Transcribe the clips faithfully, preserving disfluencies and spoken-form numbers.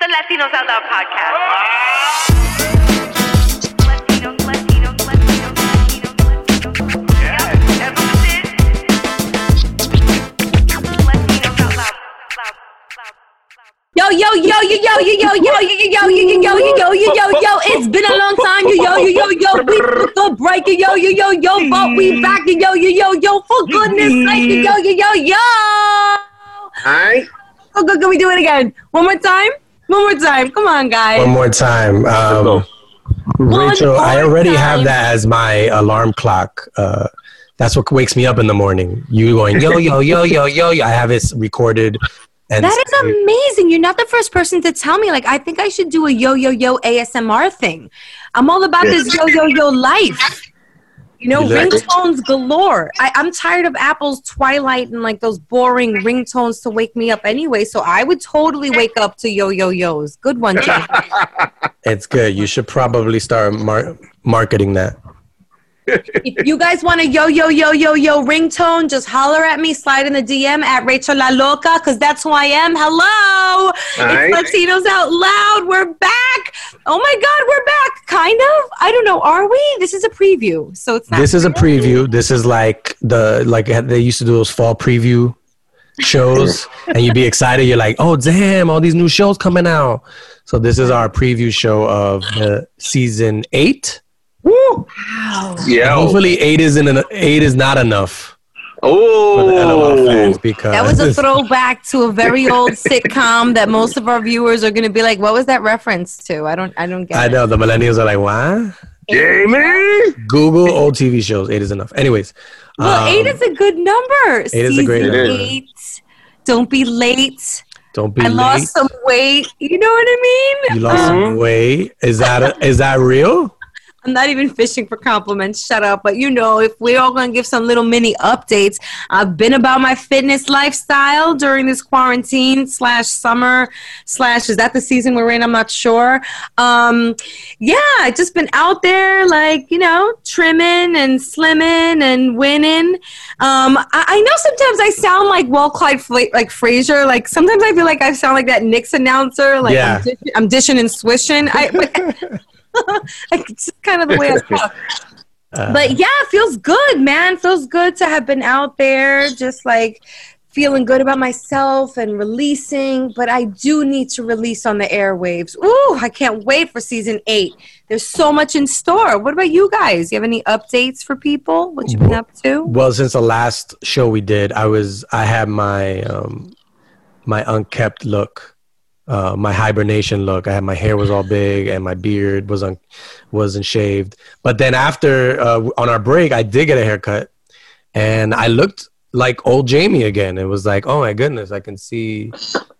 the Latinos Out Loud podcast. Latinos, Latinos, Latinos, Latinos, Latinos. Yeah, that's what it is. Latinos Out Loud. Yo, yo, yo, yo, yo, yo, yo, yo, yo, yo, yo, yo, yo, yo, yo, yo, it's been a long time, yo, yo, yo, yo, yo, we took a break, yo, yo, yo, yo, but we back, yo, yo, yo, yo, for goodness sake, yo, yo, yo, yo. Alright. Oh, good, can we do it again? One more time? One more time, come on, guys. One more time. Um, Rachel, I already have that as my alarm clock. Uh, that's what wakes me up in the morning. You going, yo, yo, yo, yo, yo, yo. I have it recorded. And that is amazing. You're not the first person to tell me. Like, I think I should do a yo, yo, yo A S M R thing. I'm all about this yo, yo, yo life. You know, You like ringtones galore. I, I'm tired of Apple's Twilight and like those boring ringtones to wake me up anyway. So I would totally wake up to yo, yo, yo's. Good one, Jay. It's good. You should probably start mar- marketing that. If you guys want a yo, yo, yo, yo, yo ringtone, just holler at me, slide in the D M at Rachel La Loca, because that's who I am. Hello. Right. It's Latinos Out Loud. We're back. Oh, my God, we're back. Kind of. I don't know. Are we? This is a preview. So it's not. This is a preview. This is like the like they used to do those fall preview shows, and you'd be excited. You're like, oh, damn, all these new shows coming out. So this is our preview show of the season eight. Woo! Wow. Yeah. Hopefully eight isn't an, eight is not enough for the L O L fans Oh. because That was a throwback to a very old sitcom that most of our viewers are going to be like, what was that reference to? I don't I don't get I it. know the millennials are like, what? Jamie. Google old T V shows. Eight is enough. Anyways, Well, um, eight is a good number. Eight is a great Season number. eight. Don't be late. don't be I late. lost some weight. You know what I mean? You lost some weight. Is that a, is that real? I'm not even fishing for compliments. Shut up. But, you know, if we're all going to give some little mini updates, I've been about my fitness lifestyle during this quarantine slash summer slash, is that the season we're in? I'm not sure. Um, yeah, I just been out there, like, you know, trimming and slimming and winning. Um, I, I know sometimes I sound like Well Clyde Fla- like Frazier. Like, sometimes I feel like I sound like that Knicks announcer. Like, Yeah. I'm, dish- I'm dishing and swishing. I, but, it's just kind of the way I talk. Uh, But yeah, it feels good, man. Feels good to have been out there, just like feeling good about myself and releasing. But I do need to release on the airwaves. Ooh, I can't wait for season eight. There's so much in store. What about you guys? You have any updates for people? What you been up to? well, since the last show we did, I was I had my um, my unkept look. Uh, my hibernation look. I had my hair was all big and my beard was un- wasn't shaved. But then after uh, on our break, I did get a haircut, and I looked like old Jamie again. It was like, oh my goodness, I can see,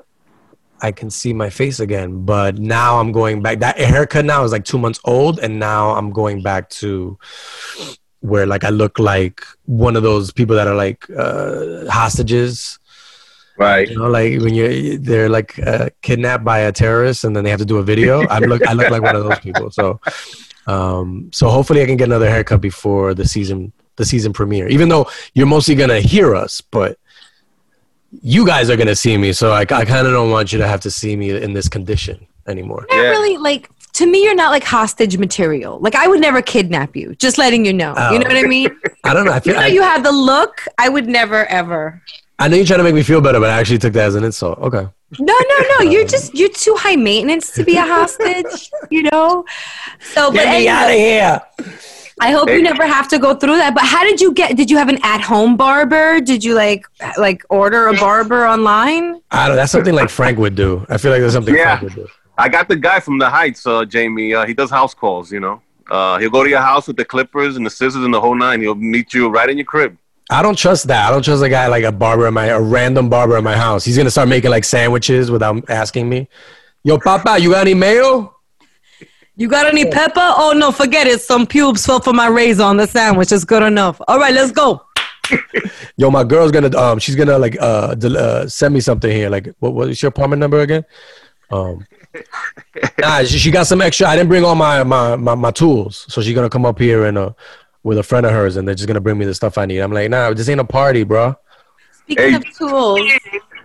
I can see my face again. But now I'm going back. That haircut now is like two months old, and now I'm going back to where like I look like one of those people that are like uh, hostages. Right. You know, like when you they're like uh, kidnapped by a terrorist, and then they have to do a video. I look, I look like one of those people. So, um, so hopefully I can get another haircut before the season, the season premiere. Even though you're mostly gonna hear us, but you guys are gonna see me. So I, I kind of don't want you to have to see me in this condition anymore. Not Yeah. really like. To me, you're not like hostage material. Like, I would never kidnap you. Just letting you know. Oh. You know what I mean? I don't know. I feel You know, I, you have the look. I would never ever. I know you're trying to make me feel better, but I actually took that as an insult. Okay. No, no, no. You're just you're too high maintenance to be a hostage. You know. So, but anyway, here. I hope you never have to go through that. But how did you get? Did you have an at-home barber? Did you like like order a barber online? I don't. That's something like Frank would do. I feel like that's something Yeah. Frank would do. I got the guy from the Heights, uh, Jamie. Uh, he does house calls, you know. Uh, he'll go to your house with the clippers and the scissors and the whole nine. He'll meet you right in your crib. I don't trust that. I don't trust a guy like a barber in my a random barber in my house. He's gonna start making like sandwiches without asking me. Yo, Papa, you got any mayo? You got any pepper? Oh no, forget it. Some pubes fell for my razor on the sandwich. It's good enough. All right, let's go. Yo, my girl's gonna um, she's gonna like uh, del- uh send me something here. Like, what what's your apartment number again? Um, nah, she, she got some extra. I didn't bring all my my my, my tools, so she's gonna come up here and uh with a friend of hers, and they're just gonna bring me the stuff I need. I'm like, nah, this ain't a party, bro. Speaking Hey. of tools,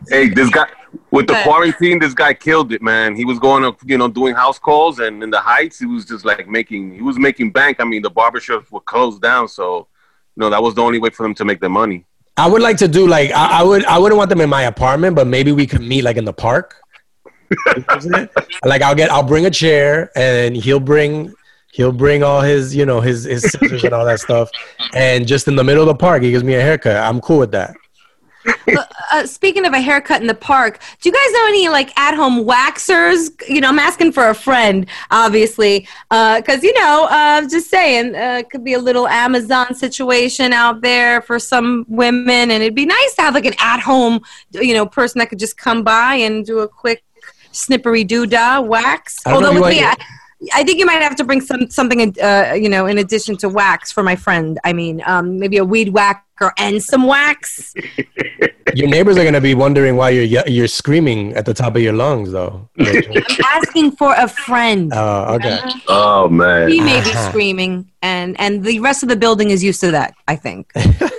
Hey, this guy with the But- quarantine, this guy killed it, man. He was going up, you know, doing house calls, and in the Heights, he was just like making, he was making bank. I mean, the barbershops were closed down, so you know that was the only way for them to make their money. I would like to do like I, I would I wouldn't want them in my apartment, but maybe we could meet like in the park. You know what I'm saying? Like I'll get I'll bring a chair and he'll bring he'll bring all his you know his his scissors and all that stuff, and just in the middle of the park he gives me a haircut. I'm cool with that. Uh, speaking of a haircut in the park, do you guys know any like at-home waxers? You know, I'm asking for a friend, obviously, because you know, uh, just saying, uh, it could be a little Amazon situation out there for some women, and it'd be nice to have like an at-home, you know, person that could just come by and do a quick snippery doo-dah wax. I don't know Although if with you me, want- I, I think you might have to bring some something, in, uh, you know, in addition to wax for my friend. I mean, um, maybe a weed whacker and some wax. Your neighbors are gonna be wondering why you're ye- you're screaming at the top of your lungs, though. I'm asking for a friend. Oh, okay. Oh man, He may be Uh-huh. screaming, and and the rest of the building is used to that, I think.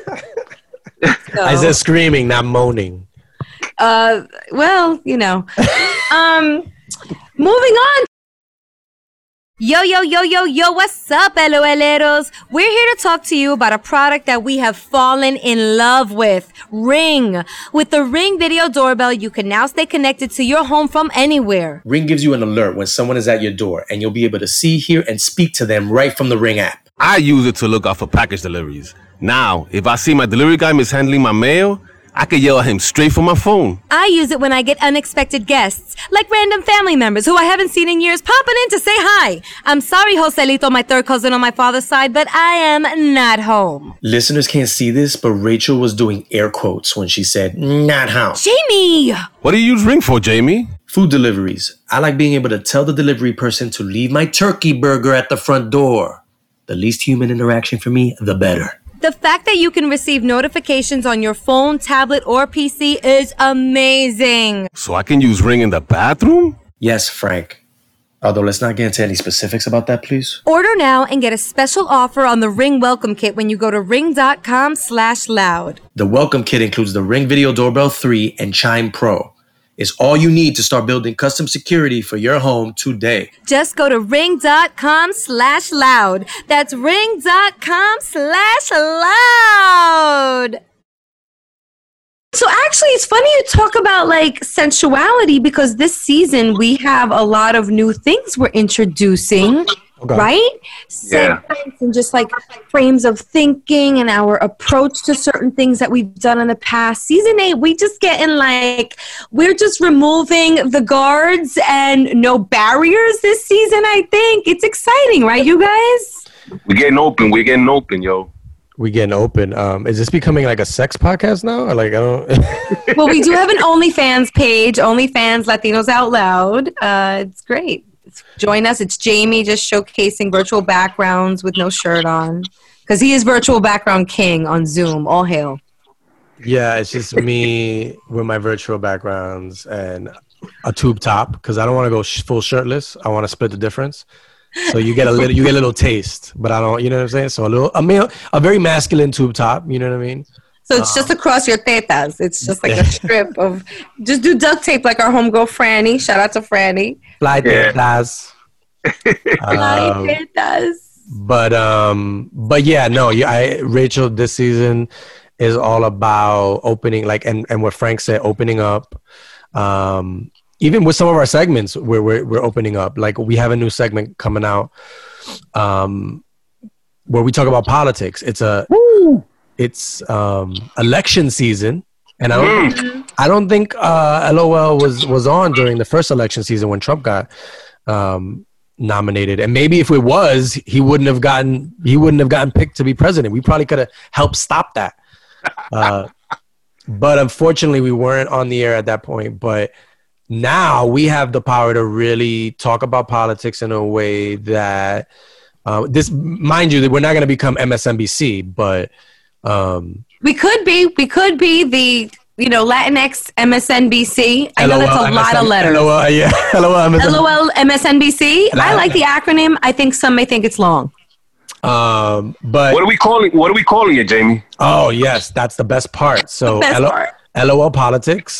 I So, said screaming, not moaning. uh, well, you know. Um, moving on. Yo, yo, yo, yo, yo, what's up, LOLeros? We're here to talk to you about a product that we have fallen in love with, Ring. With the Ring Video Doorbell, you can now stay connected to your home from anywhere. Ring gives you an alert when someone is at your door, and you'll be able to see, hear, and speak to them right from the Ring app. I use it to look out for package deliveries. Now, if I see my delivery guy mishandling my mail, I can yell at him straight from my phone. I use it when I get unexpected guests, like random family members who I haven't seen in years popping in to say hi. I'm sorry, Joselito, my third cousin on my father's side, but I am not home. Listeners can't see this, but Rachel was doing air quotes when she said, not home. Jamie! What do you use Ring for, Jamie? Food deliveries. I like being able to tell the delivery person to leave my turkey burger at the front door. The least human interaction for me, the better. The fact that you can receive notifications on your phone, tablet, or P C is amazing. So I can use Ring in the bathroom? Yes, Frank. Although let's not get into any specifics about that, please. Order now and get a special offer on the Ring Welcome Kit when you go to ring.com slash loud. The welcome kit includes the Ring Video Doorbell three and Chime Pro. It's all you need to start building custom security for your home today. Just go to ring.com slash loud. That's ring.com slash loud. So actually, it's funny you talk about like sensuality because this season we have a lot of new things we're introducing, Okay. right? Yeah. Segments and just like frames of thinking and our approach to certain things that we've done in the past. Season eight, we just getting like, we're just removing the guards and no barriers this season, I think. It's exciting, right, you guys? we're getting open. We're getting open, yo. We getting open. Um, is this becoming like a sex podcast now? Or like I don't. Well, we do have an OnlyFans page, OnlyFans Latinos Out Loud. Uh, it's great. It's, join us. It's Jamie just showcasing virtual backgrounds with no shirt on because he is virtual background king on Zoom. All hail. Yeah, it's just me with my virtual backgrounds and a tube top because I don't want to go sh- full shirtless. I want to split the difference. So you get a little, you get a little taste, but I don't. You know what I'm saying? So a little, a male, a very masculine tube top. You know what I mean? So it's just across your tetas. It's just like a strip of, just do duct tape like our homegirl Franny. Shout out to Franny. Fly Yeah. tetas. Um, Fly tetas. but um, but yeah, no. Yeah, I, Rachel this season is all about opening, like, and and what Frank said, opening up. Um, even with some of our segments, where we're we're opening up. Like we have a new segment coming out, um, where we talk about politics. It's a it's um election season, and I don't think, I don't think uh, LOL was was on during the first election season when Trump got um, nominated. And maybe if it was, he wouldn't have gotten he wouldn't have gotten picked to be president. We probably could have helped stop that. Uh, but unfortunately, we weren't on the air at that point. But now we have the power to really talk about politics in a way that uh, this, mind you, that we're not going to become M S N B C, but um, We could be. We could be the, you know, Latinx M S N B C. I know that's a lot of letters. LOL, yeah, LOL, M S N B C. LOL M S N B C. I like the acronym. I think some may think it's long. Um, but What are we calling? What are we calling it, Jamie? oh yes, that's the best part. So The best L- part. LOL Politics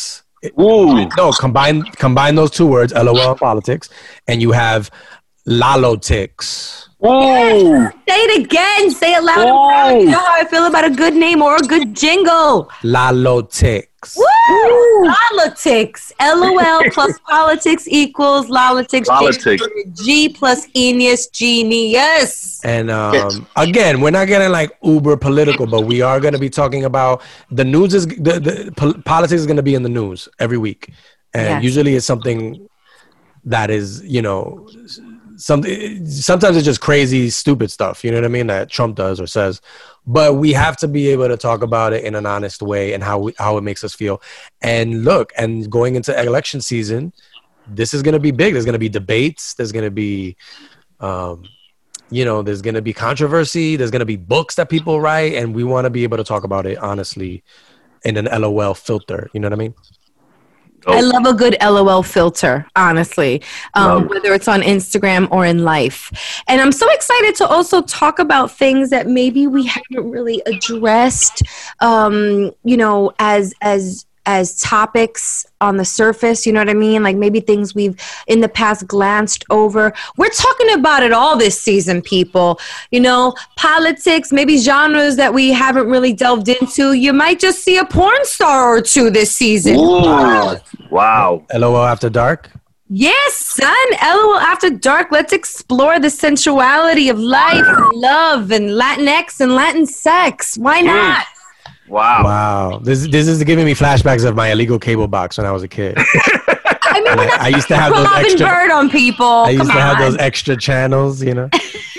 Ooh. No, combine combine those two words, LOL and politics, and you have Lolotix. Ooh. Say it again. Say it loud and proud. You know how I feel about a good name or a good jingle. Lolotix. Woo! Politics. LOL plus politics equals Lolotix. Politics. G plus Genius. Genius. And um, again, we're not getting like uber political, but we are going to be talking about the news. Is the, the po- politics is going to be in the news every week, and Yes. usually it's something that is, you know, something. Sometimes it's just crazy, stupid stuff. You know what I mean? That Trump does or says. But we have to be able to talk about it in an honest way and how we, how it makes us feel. And look, and going into election season, this is going to be big. There's going to be debates. There's going to be, um, you know, there's going to be controversy. There's going to be books that people write. And we want to be able to talk about it honestly in an LOL filter. You know what I mean? I love a good LOL filter, honestly, um, whether it's on Instagram or in life. And I'm so excited to also talk about things that maybe we haven't really addressed, um, you know, as as as topics on the surface, you know what I mean? Like maybe things we've in the past glanced over. We're talking about it all this season, people. You know, politics, maybe genres that we haven't really delved into. You might just see a porn star or two this season. Ooh. Wow. LOL After Dark. Yes, son. LOL After Dark. Let's explore the sensuality of life, and love, and Latinx and Latin sex. Why not? Wow. Wow. This this is giving me flashbacks of my illegal cable box when I was a kid. I mean, we're not I used to have those Robin extra- Bird on people. I used Come to have on. those extra channels, you know.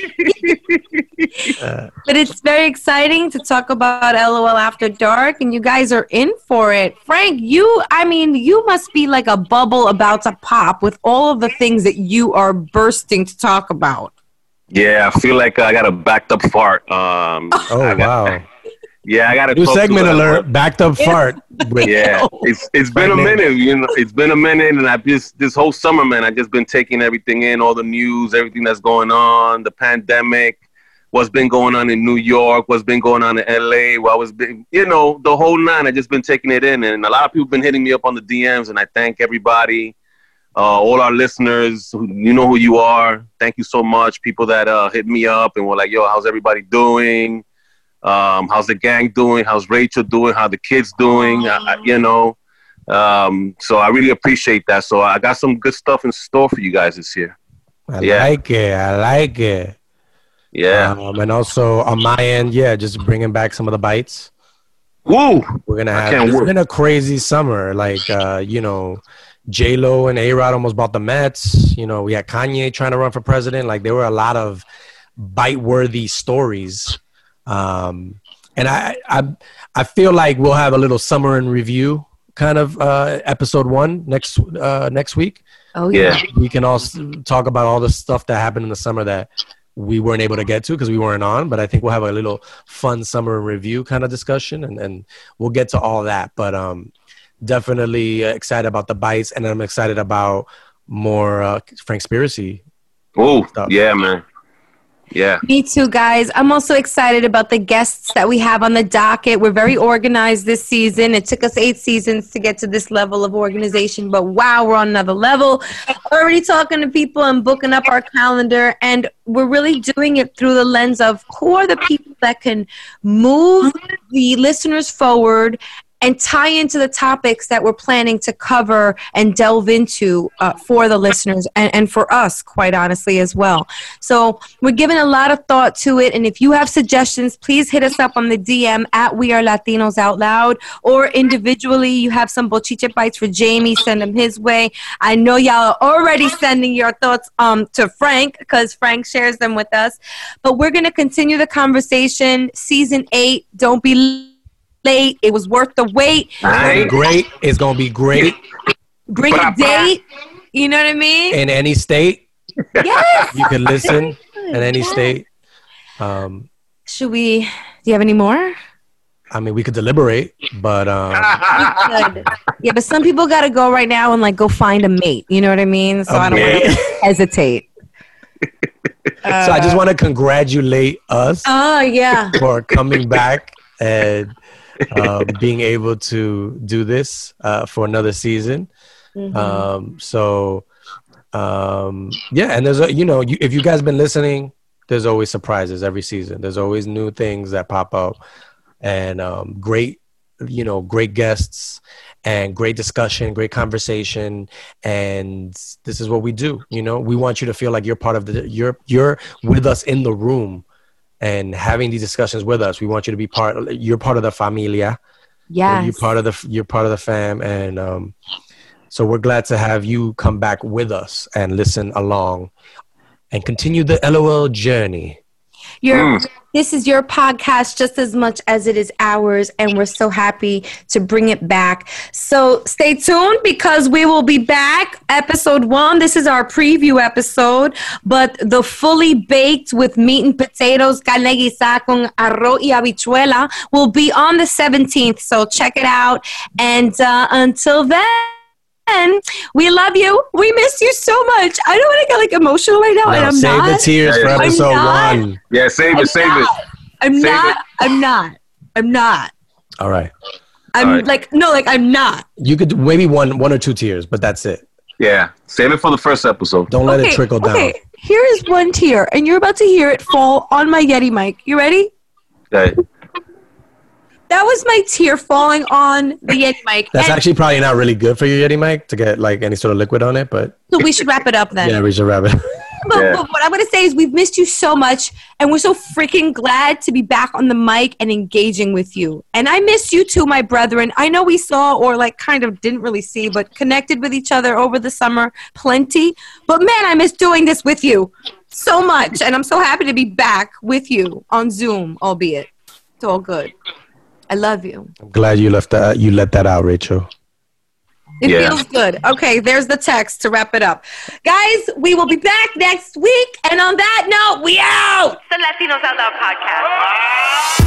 But it's very exciting to talk about LOL After Dark, and you guys are in for it. Frank, you, I mean, you must be like a bubble about to pop with all of the things that you are bursting to talk about. Yeah, I feel like I got a backed up fart. Um, Oh I got, wow. Yeah, I got to New segment alert, backed up fart. With, Yeah, it's it's been a minute, you know. It's been a minute, and I just this whole summer, man, I just been taking everything in, all the news, everything that's going on, the pandemic, what's been going on in New York, what's been going on in L A. What was been, you know, the whole nine. I just been taking it in, and a lot of people been hitting me up on the D Ms, and I thank everybody, uh, all our listeners. Who, you know who you are. Thank you so much, people that uh, hit me up and were like, "Yo, how's everybody doing? Um, how's the gang doing? How's Rachel doing? How the kids doing? I, I, you know, um, so I really appreciate that. So I got some good stuff in store for you guys this year. I Yeah. like it. I like it. Yeah. Um, and also on my end, yeah, just bringing back some of the bites. Woo! We're gonna I have. can't It's wait. been a crazy summer. Like, uh, you know, J Lo and A Rod almost bought the Mets. You know, we had Kanye trying to run for president. Like, there were a lot of bite-worthy stories. Um, and I, I, I feel like we'll have a little summer in review kind of uh, episode one next uh, next week. Oh, yeah. Yeah. We can also talk about all the stuff that happened in the summer that we weren't able to get to because we weren't on. But I think we'll have a little fun summer in review kind of discussion, and, and we'll get to all that. But um, definitely excited about the bites, and I'm excited about more uh, Frankspiracy. Ooh, Stuff. yeah, man. Yeah. Me too, guys. I'm also excited about the guests that we have on the docket. We're very organized this season. It took us eight seasons to get to this level of organization, but wow, we're on another level. Already talking to people and booking up our calendar, and we're really doing it through the lens of who are the people that can move the listeners forward and tie into the topics that we're planning to cover and delve into uh, for the listeners and, and for us, quite honestly, as well. So we're giving a lot of thought to it. And if you have suggestions, please hit us up on the D M at We Are Latinos Out Loud, or individually, you have some bochiche bites for Jamie, send them his way. I know y'all are already sending your thoughts um, to Frank because Frank shares them with us. But we're going to continue the conversation. Season eight, don't be late. It was worth the wait. Nice. Great. It's gonna be great Bring a date. You know what I mean? in any state. Yes. You can listen in any state. Um, Should we? Do you have any more? I mean, we could deliberate, but um, Good. Yeah, but some people got to go right now and like go find a mate. You know what I mean? So I don't want mate. to hesitate. so I just want to congratulate us Oh yeah. for coming back and uh, being able to do this uh, for another season. Mm-hmm. Um, so, um, yeah, and there's a, you know, you, if you guys been listening, there's always surprises every season. There's always new things that pop up, and um, great, you know, great guests and great discussion, great conversation. And this is what we do. You know, we want you to feel like you're part of the, you're, you're with us in the room and having these discussions with us. We want you to be part, you're part of the familia. Yes. You're part of the, you're part of the fam. And, um, so we're glad to have you come back with us and listen along and continue the L O L journey. Your, mm. This is your podcast just as much as it is ours, and we're so happy to bring it back. So stay tuned because we will be back. Episode one, this is our preview episode, but the fully baked with meat and potatoes, carne guisada con arroz y habichuela, will be on the seventeenth. So check it out. And uh, until then, and we love you. We miss you so much. I don't want to get like emotional right now, no, and I'm save not. the tears for I'm episode not. one. Yeah, save it, I'm save not. it. I'm Save not. it. I'm not. I'm not. All right. I'm All right. like no, like I'm not. You could do maybe one, one or two tears, but that's it. Yeah, save it for the first episode. Don't let okay, it trickle down. Okay, here is one tear, and you're about to hear it fall on my Yeti mic. You ready? Okay. That was my tear falling on the Yeti mic. That's and actually probably not really good for your Yeti mic to get like any sort of liquid on it, but so we should wrap it up then. yeah, we should wrap it. But, Yeah. but what I'm going to say is we've missed you so much, and we're so freaking glad to be back on the mic and engaging with you. And I miss you too, my brethren. I know we saw or like kind of didn't really see, but connected with each other over the summer plenty. But man, I miss doing this with you so much. And I'm so happy to be back with you on Zoom, albeit. It's all good. I love you. I'm glad you left that you let that out, Rachel. It Yeah. feels good. Okay, there's the text to wrap it up. Guys, we will be back next week. And on that note, we out. The Latinos Out Loud podcast.